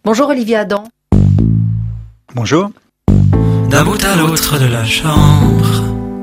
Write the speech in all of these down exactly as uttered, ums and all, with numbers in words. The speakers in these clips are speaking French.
Bonjour Olivier Adam. Bonjour. D'un bout à l'autre de la chambre.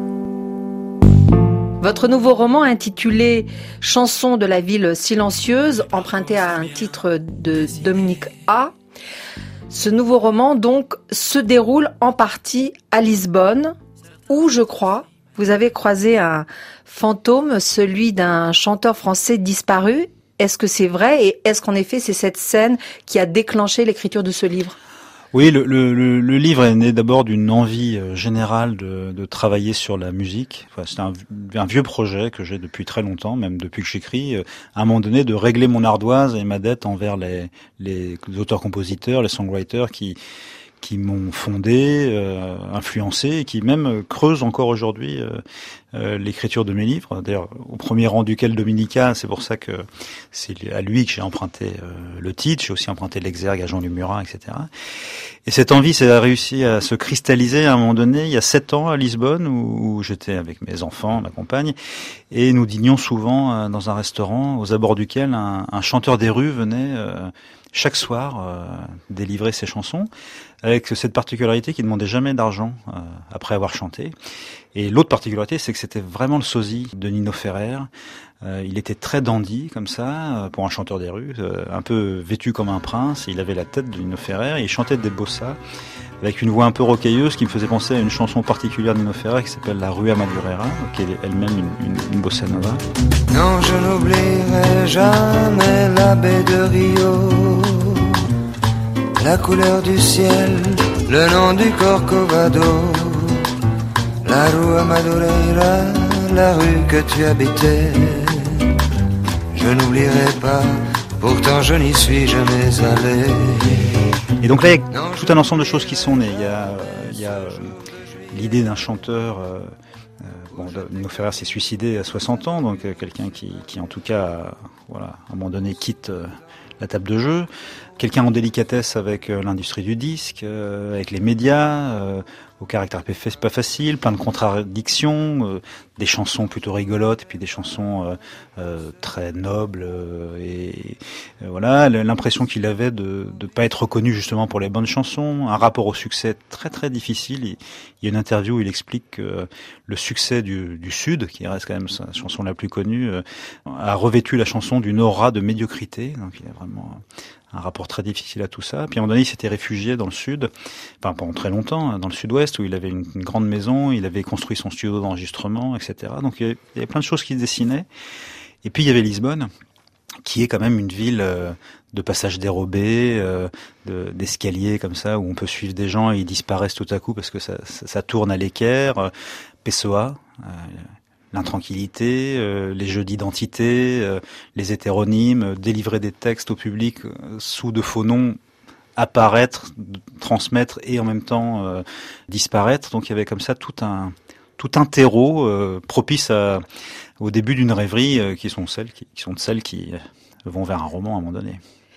Votre nouveau roman intitulé « Chanson de la ville silencieuse » emprunté à un titre de Dominique A. Ce nouveau roman donc se déroule en partie à Lisbonne où, je crois, vous avez croisé un fantôme, celui d'un chanteur français disparu. Est-ce que c'est vrai et est-ce qu'en effet c'est cette scène qui a déclenché l'écriture de ce livre ? Oui, le, le, le livre est né d'abord d'une envie générale de, de travailler sur la musique. Enfin, c'est un, un vieux projet que j'ai depuis très longtemps, même depuis que j'écris. À un moment donné, de régler mon ardoise et ma dette envers les, les auteurs-compositeurs, les songwriters qui qui m'ont fondé, euh, influencé et qui même creusent encore aujourd'hui euh, euh, l'écriture de mes livres. D'ailleurs, au premier rang duquel Dominica, c'est pour ça que c'est à lui que j'ai emprunté euh, le titre. J'ai aussi emprunté l'exergue à Jean Lumurin, et cetera. Et cette envie, ça a réussi à se cristalliser à un moment donné, il y a sept ans à Lisbonne, où, où j'étais avec mes enfants, ma compagne, et nous dînions souvent euh, dans un restaurant aux abords duquel un, un chanteur des rues venait euh, chaque soir euh, délivrer ses chansons, avec cette particularité qu'il ne demandait jamais d'argent euh, après avoir chanté. Et l'autre particularité, c'est que c'était vraiment le sosie de Nino Ferrer. Euh, il était très dandy, comme ça, euh, pour un chanteur des rues, euh, un peu vêtu comme un prince. Il avait la tête de Nino Ferrer et il chantait des bossas avec une voix un peu rocailleuse qui me faisait penser à une chanson particulière de Nino Ferrer qui s'appelle La Rua Madureira, qui est elle-même une, une, une bossa nova. Non, je n'oublierai jamais la baie de Rio, la couleur du ciel, le nom du Corcovado, la Rua Madureira, la rue que tu habitais. Je n'oublierai pas, pourtant je n'y suis jamais allé. Et donc là, il y a tout un ensemble de choses qui sont nées. Il y a, il y a euh, l'idée d'un chanteur. Euh, euh, bon, Nino Ferrer s'est suicidé à soixante ans, donc euh, quelqu'un qui, qui, en tout cas, euh, voilà, à un moment donné, quitte euh, la table de jeu. Quelqu'un en délicatesse avec euh, l'industrie du disque, euh, avec les médias, euh, au caractère pas facile, plein de contradictions, euh, des chansons plutôt rigolotes, et puis des chansons euh, euh, très nobles, euh, et euh, voilà, l'impression qu'il avait de ne pas être reconnu justement pour les bonnes chansons, un rapport au succès très très difficile. Il, il y a une interview où il explique que le succès du, du Sud, qui reste quand même sa chanson la plus connue, euh, a revêtu la chanson d'une aura de médiocrité, donc il a vraiment un rapport très difficile à tout ça. Puis à un moment donné, il s'était réfugié dans le sud, enfin pendant très longtemps, dans le sud-ouest, où il avait une, une grande maison, il avait construit son studio d'enregistrement, et cetera. Donc il y avait, il y avait plein de choses qui se dessinaient. Et puis il y avait Lisbonne, qui est quand même une ville euh, de passages dérobés, euh, de, d'escaliers comme ça, où on peut suivre des gens et ils disparaissent tout à coup parce que ça, ça, ça tourne à l'équerre. Euh, Pessoa, euh, l'intranquillité, euh, les jeux d'identité, euh, les hétéronymes, euh, délivrer des textes au public euh, sous de faux noms, apparaître, transmettre et en même temps euh, disparaître. Donc il y avait comme ça tout un tout un terreau euh, propice à, au début d'une rêverie euh, qui sont celles qui, qui sont celles qui vont vers un roman à un moment donné.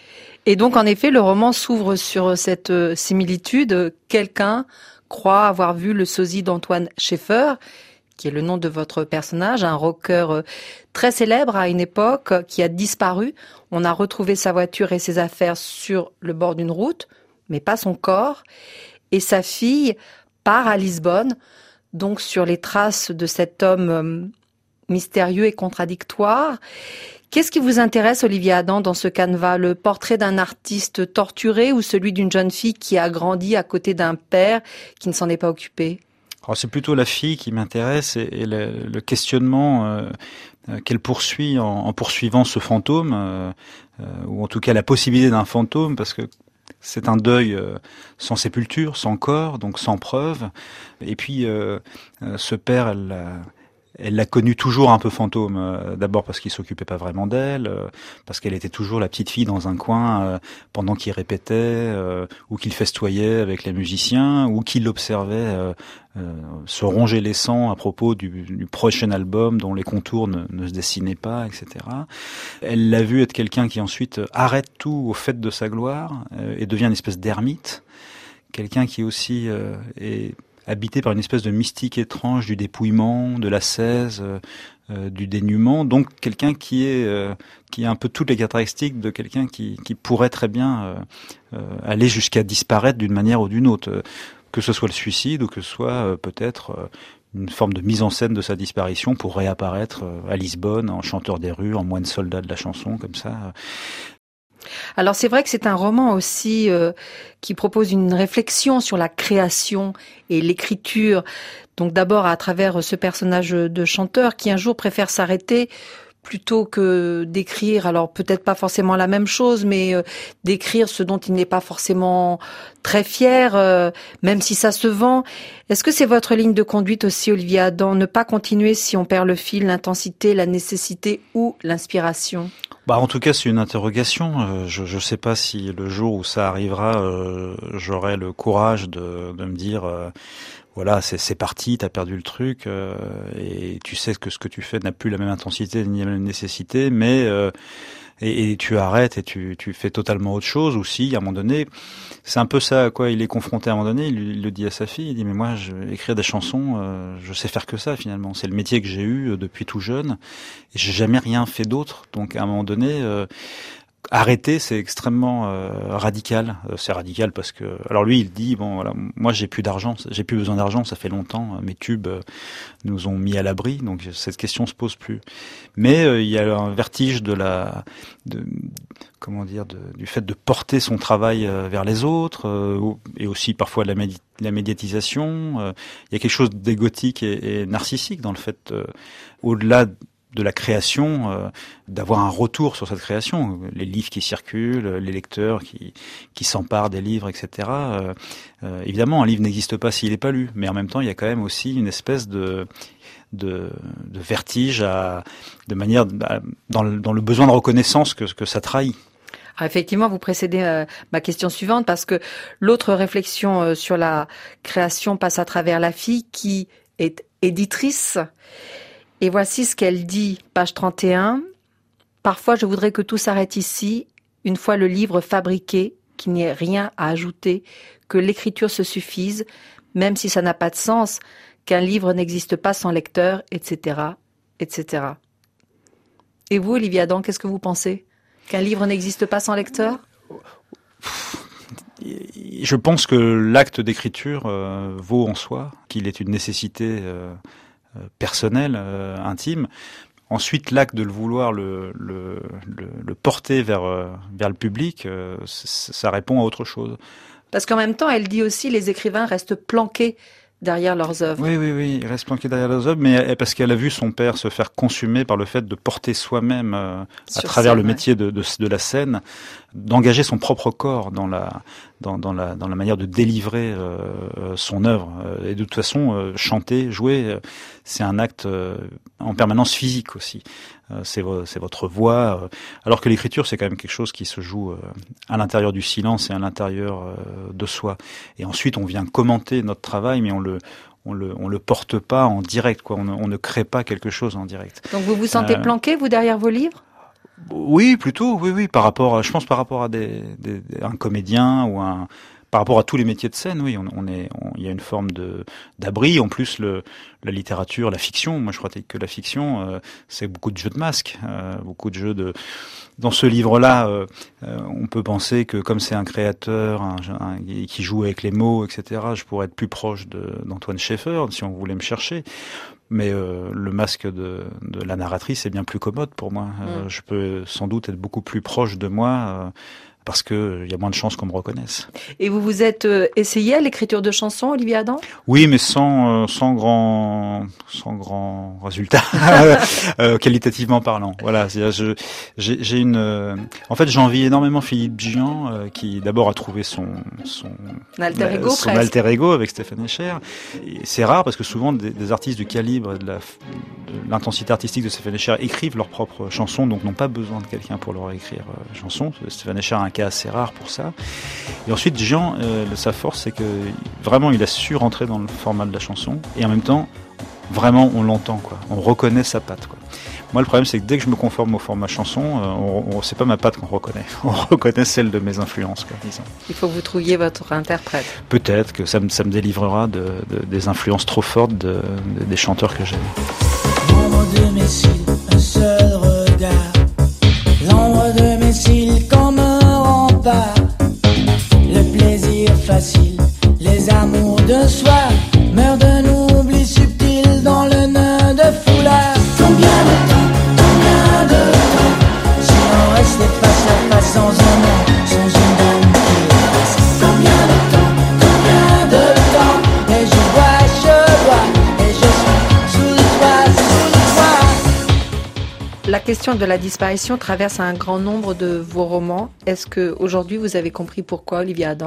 Et donc en effet, le roman s'ouvre sur cette similitude. Quelqu'un croit avoir vu le sosie d'Antoine Schaeffer, qui est le nom de votre personnage, un rocker très célèbre à une époque, qui a disparu. On a retrouvé sa voiture et ses affaires sur le bord d'une route, mais pas son corps. Et sa fille part à Lisbonne, donc sur les traces de cet homme mystérieux et contradictoire. Qu'est-ce qui vous intéresse, Olivier Adam, dans ce canevas ? Le portrait d'un artiste torturé ou celui d'une jeune fille qui a grandi à côté d'un père qui ne s'en est pas occupé ? Alors c'est plutôt la fille qui m'intéresse et, et le, le questionnement euh, euh, qu'elle poursuit en, en poursuivant ce fantôme, euh, euh, ou en tout cas la possibilité d'un fantôme, parce que c'est un deuil euh, sans sépulture, sans corps, donc sans preuve. Et puis euh, euh, ce père, elle l'a, elle l'a connu toujours un peu fantôme. Euh, d'abord parce qu'il s'occupait pas vraiment d'elle, euh, parce qu'elle était toujours la petite fille dans un coin euh, pendant qu'il répétait, euh, ou qu'il festoyait avec les musiciens, ou qu'il l'observait euh, euh, se ronger les sangs à propos du, du prochain album dont les contours ne, ne se dessinaient pas, et cetera. Elle l'a vu être quelqu'un qui ensuite arrête tout au fait de sa gloire euh, et devient une espèce d'ermite. Quelqu'un qui aussi euh, est habité par une espèce de mystique étrange du dépouillement, de l'ascèse, euh, euh, du dénuement. Donc quelqu'un qui est euh, qui a un peu toutes les caractéristiques de quelqu'un qui, qui pourrait très bien euh, euh, aller jusqu'à disparaître d'une manière ou d'une autre, euh, que ce soit le suicide ou que ce soit euh, peut-être euh, une forme de mise en scène de sa disparition pour réapparaître euh, à Lisbonne en chanteur des rues, en moine soldat de la chanson, comme ça. Alors c'est vrai que c'est un roman aussi euh, qui propose une réflexion sur la création et l'écriture. Donc d'abord à travers ce personnage de chanteur qui un jour préfère s'arrêter plutôt que d'écrire, alors peut-être pas forcément la même chose, mais euh, d'écrire ce dont il n'est pas forcément très fier, euh, même si ça se vend. Est-ce que c'est votre ligne de conduite aussi, Olivier Adam, ne pas continuer si on perd le fil, l'intensité, la nécessité ou l'inspiration ? Bah, en tout cas, c'est une interrogation. Euh, je ne sais pas si le jour où ça arrivera, euh, j'aurai le courage de, de me dire, euh, voilà, c'est, c'est parti, t'as perdu le truc, euh, et tu sais que ce que tu fais n'a plus la même intensité ni la même nécessité, mais euh, et, et tu arrêtes et tu, tu fais totalement autre chose. Ou si, à un moment donné, c'est un peu ça à quoi il est confronté à un moment donné. Il, il le dit à sa fille, il dit mais moi, je vais écrire des chansons, euh, je sais faire que ça finalement. C'est le métier que j'ai eu euh, depuis tout jeune, et j'ai jamais rien fait d'autre. Donc à un moment donné, euh, arrêter, c'est extrêmement euh, radical. Euh, c'est radical parce que, alors lui, il dit bon, voilà, moi j'ai plus d'argent, j'ai plus besoin d'argent, ça fait longtemps. Mes tubes euh, nous ont mis à l'abri, donc cette question se pose plus. Mais euh, il y a un vertige de la, de, comment dire, de, du fait de porter son travail euh, vers les autres, euh, et aussi parfois de la, médi- la médiatisation. Euh, il y a quelque chose d'égotique et, et narcissique dans le fait, euh, au-delà de la création, euh, d'avoir un retour sur cette création, les livres qui circulent, les lecteurs qui qui s'emparent des livres, et cetera. Euh, euh, évidemment, un livre n'existe pas s'il n'est pas lu, mais en même temps, il y a quand même aussi une espèce de de, de vertige, à, de manière à, dans, le, dans le besoin de reconnaissance que que ça trahit. Alors effectivement, vous précédez euh, ma question suivante parce que l'autre réflexion euh, sur la création passe à travers la fille qui est éditrice. Et voici ce qu'elle dit, page trente et un. « Parfois, je voudrais que tout s'arrête ici, une fois le livre fabriqué, qu'il n'y ait rien à ajouter, que l'écriture se suffise, même si ça n'a pas de sens, qu'un livre n'existe pas sans lecteur, et cetera, et cetera » Et vous, Olivier Adam, qu'est-ce que vous pensez ? Qu'un livre n'existe pas sans lecteur ? Je pense que l'acte d'écriture euh, vaut en soi, qu'il est une nécessité euh, personnel, euh, intime. Ensuite, l'acte de le vouloir, le, le, le, le porter vers, euh, vers le public, euh, ça répond à autre chose. Parce qu'en même temps, elle dit aussi, les écrivains restent planqués derrière leurs œuvres. Oui, oui, oui, ils restent planqués derrière leurs œuvres, mais parce qu'elle a vu son père se faire consumer par le fait de porter soi-même, euh, à travers scène, le métier ouais. de, de, de la scène, d'engager son propre corps dans la, dans, dans la, dans la manière de délivrer euh, son œuvre. Et de toute façon, euh, chanter, jouer, euh, c'est un acte euh, en permanence physique aussi. Euh, c'est, c'est votre voix. Euh, alors que l'écriture, c'est quand même quelque chose qui se joue euh, à l'intérieur du silence et à l'intérieur euh, de soi. Et ensuite, on vient commenter notre travail, mais on le on le on le porte pas en direct, quoi. On ne, on ne crée pas quelque chose en direct. Donc vous vous sentez euh, planqué, vous, derrière vos livres ? Oui, plutôt, oui, oui, par rapport, à, je pense par rapport à des, des, un comédien ou un, par rapport à tous les métiers de scène, oui, on, on est, on, il y a une forme de d'abri. En plus, le, la littérature, la fiction, moi je crois que la fiction, euh, c'est beaucoup de jeux de masques, euh, beaucoup de jeux de. Dans ce livre-là, euh, euh, on peut penser que comme c'est un créateur un, un, qui joue avec les mots, et cetera, je pourrais être plus proche de, d'Antoine Schaeffer si on voulait me chercher. Mais euh, le masque de, de la narratrice est bien plus commode pour moi. Mmh. Euh, je peux sans doute être beaucoup plus proche de moi euh, parce que il y a moins de chances qu'on me reconnaisse. Et vous vous êtes euh, essayé à l'écriture de chansons, Olivier Adam ? Oui, mais sans euh, sans grand sans grand résultat euh, qualitativement parlant. Voilà, c'est, je j'ai, j'ai une euh, en fait j'envie énormément Philippe Gian euh, qui d'abord a trouvé son son alter ego, son presque. alter ego avec Stéphane Escher. Et c'est rare parce que souvent des, des artistes du calibre et de, la, de l'intensité artistique de Stéphane Escher écrivent leurs propres chansons, donc n'ont pas besoin de quelqu'un pour leur écrire euh, chansons. Stéphane Escher a un cas assez rare pour ça. Et ensuite, Gian, euh, sa force, c'est que vraiment, il a su rentrer dans le format de la chanson, et en même temps, vraiment, on l'entend, quoi. On reconnaît sa patte, quoi. Moi, le problème, c'est que dès que je me conforme au format chanson, euh, on, on, c'est pas ma patte qu'on reconnaît. On reconnaît celle de mes influences, quoi, disons. Il faut que vous trouviez votre interprète. Peut-être que ça me, ça me délivrera de, de, des influences trop fortes de, de, des chanteurs que j'aime. L'ombre de mes cils, un seul regard. L'ombre de mes cils comme un rempart. Le plaisir facile, les amours de soi meurent d'un oubli subtil dans le nœud de foulard. Combien de temps, combien de temps, si on restait face à face sans un nom, sans une dame qui le passe. Combien de temps, combien de temps, et je vois, je vois, et je suis sous le toit, sous le toit. La question de la disparition traverse un grand nombre de vos romans. Est-ce qu'aujourd'hui vous avez compris pourquoi, Olivier Adam ?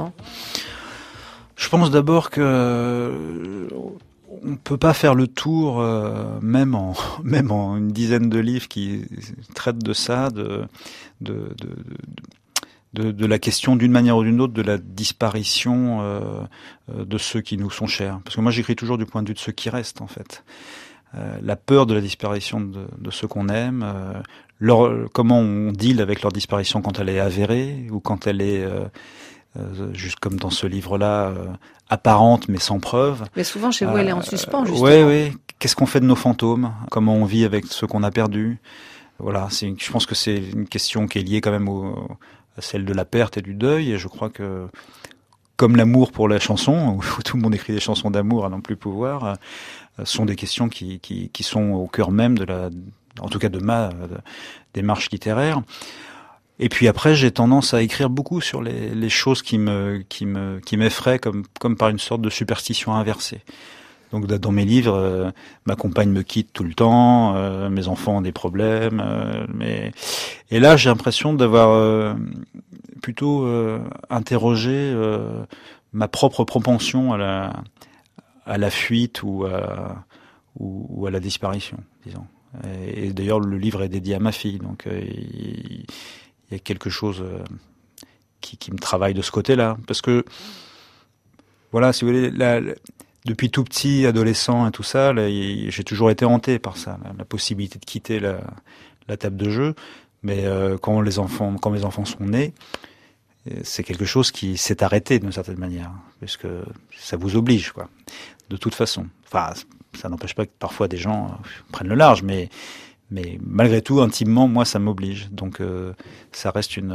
Je pense d'abord que on peut pas faire le tour, euh, même en même en une dizaine de livres qui traitent de ça, de de de de, de, de la question d'une manière ou d'une autre de la disparition euh, de ceux qui nous sont chers. Parce que moi, j'écris toujours du point de vue de ceux qui restent, en fait. Euh, la peur de la disparition de, de ceux qu'on aime, euh, leur, comment on deal avec leur disparition quand elle est avérée ou quand elle est euh, Euh, juste comme dans ce livre-là, euh, apparente mais sans preuve. Mais souvent chez vous, euh, elle est en suspens, justement. Oui, oui. Qu'est-ce qu'on fait de nos fantômes ? Comment on vit avec ceux qu'on a perdus ? Voilà, c'est, je pense que c'est une question qui est liée quand même au, à celle de la perte et du deuil. Et je crois que, comme l'amour pour la chanson, où tout le monde écrit des chansons d'amour à n'en plus pouvoir, euh, sont des questions qui, qui, qui sont au cœur même de la, en tout cas de ma de, démarche littéraire. Et puis après, j'ai tendance à écrire beaucoup sur les, les choses qui me, qui me, qui m'effraient, comme, comme par une sorte de superstition inversée. Donc, dans mes livres, euh, ma compagne me quitte tout le temps, euh, mes enfants ont des problèmes, euh, mais et là, j'ai l'impression d'avoir euh, plutôt euh, interrogé euh, ma propre propension à la, à la fuite ou à, ou, ou à la disparition, disons. Et, et d'ailleurs, le livre est dédié à ma fille, donc euh, il, il y a quelque chose euh, qui, qui me travaille de ce côté-là. Parce que, voilà, si vous voulez, la, la, depuis tout petit, adolescent et tout ça, là, y, j'ai toujours été hanté par ça, la, la possibilité de quitter la, la table de jeu. Mais euh, quand les enfants, quand mes enfants sont nés, c'est quelque chose qui s'est arrêté d'une certaine manière, parce que ça vous oblige, quoi, de toute façon. Enfin, ça n'empêche pas que parfois des gens prennent le large, mais Mais malgré tout, intimement, moi, ça m'oblige. Donc, euh, ça reste une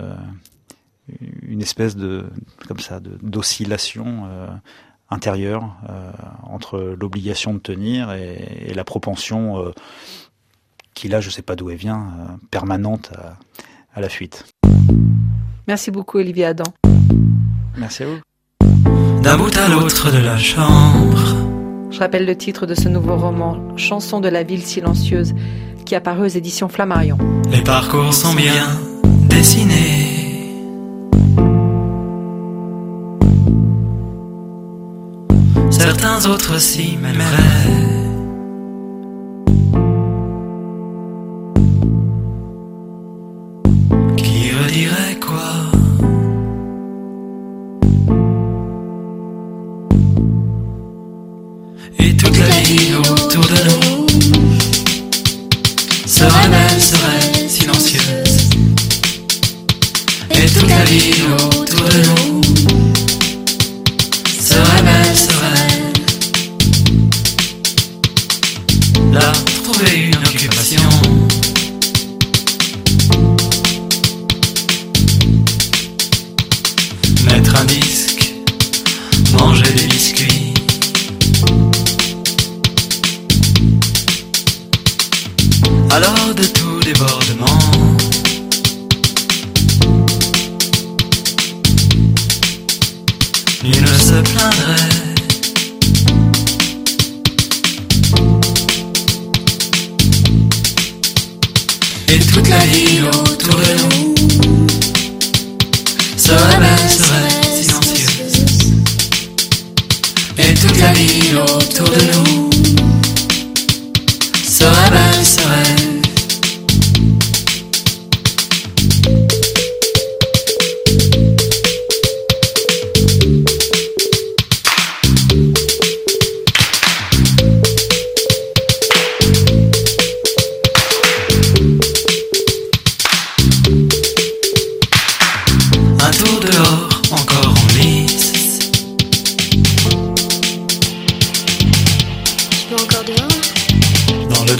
une espèce de comme ça de d'oscillation euh, intérieure euh, entre l'obligation de tenir et, et la propension euh, qui là, je sais pas d'où elle vient, euh, permanente à, à la fuite. Merci beaucoup, Olivier Adam. Merci à vous. D'un bout à l'autre de la chambre. Je rappelle le titre de ce nouveau roman, Chanson de la ville silencieuse, qui est apparu aux éditions Flammarion. Les parcours sont bien dessinés. Certains autres s'y mêleraient. Qui redirait quoi? Et toute la vie autour de nous serait belle, serait silencieuse. Et toute la vie autour de nous serait belle, serait là, trouver une occupation. Mettre un disque, manger des biscuits. Alors de tout débordement, nul ne se plaindrait. Et toute la vie autour de nous serait belle, serait silencieuse. Et toute la vie autour de nous serait belle, serait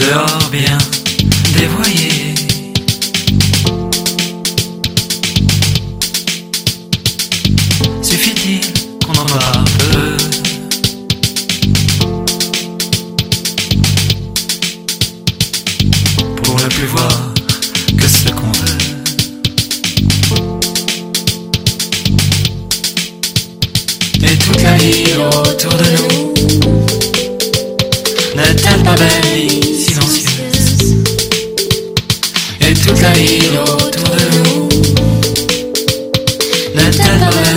dehors bien dévoyé. Suffit-il qu'on en voit peu? Pour ne plus voir que ce qu'on veut. Et toute la ville autour de nous n'est-elle pas belle et silencieuse? Et toute la ville autour de nous n'est-elle pas belle